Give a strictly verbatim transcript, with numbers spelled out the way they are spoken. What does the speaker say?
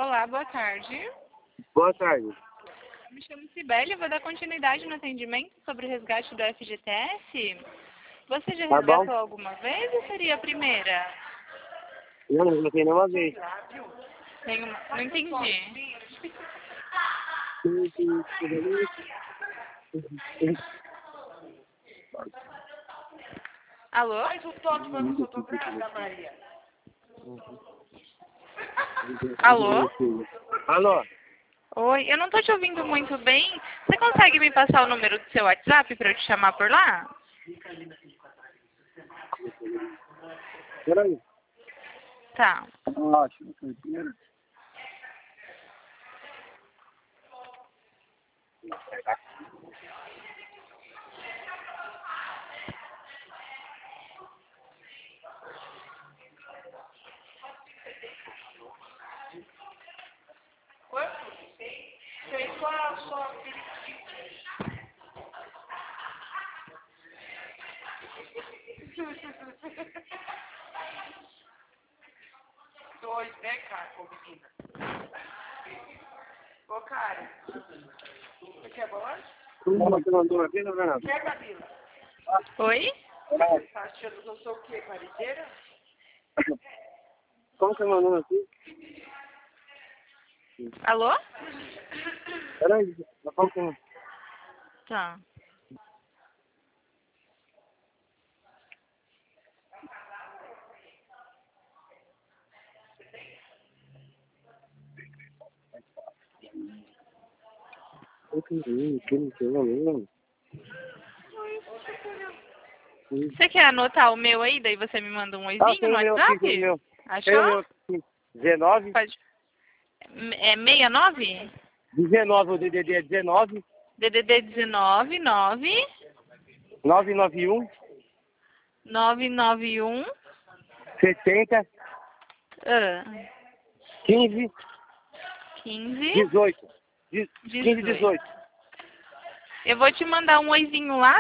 Olá, boa tarde. Boa tarde. Me chamo Cibele, vou dar continuidade no atendimento sobre o resgate do F G T S. Você já Tá resgatou bom. alguma vez ou seria a primeira? Não, não resgatei nenhuma vez. Nenhuma. Não entendi. Alô? Faz o toque pra ver se eu tô grávida, Maria. Alô? Alô? Oi, eu não tô te ouvindo muito bem. Você consegue me passar o número do seu WhatsApp para eu te chamar por lá? Peraí. Tá. Ótimo, carteira. Quanto? Fez só a sua Dois, né, cara, ô menina? Ô, cara, você quer bolacha? Você mandou aqui, não é? Quer, Camila? Oi? Tá achando que eu sou o quê, marideira? Como você mandou aqui? Alô? Peraí, como que... Tá. Você quer anotar o meu aí? Daí você me manda um Ah, oizinho tem no o meu WhatsApp? aqui, tem o meu. Tem o Achou? meu aqui. dezenove? Pode. É sessenta e nove? dezenove, o D D D é dezenove. D D D dezenove, nove, nove nove um. nove nove um, setenta. ah, quinze. quinze, dezoito. quinze, dezoito. Eu vou te mandar um oizinho lá.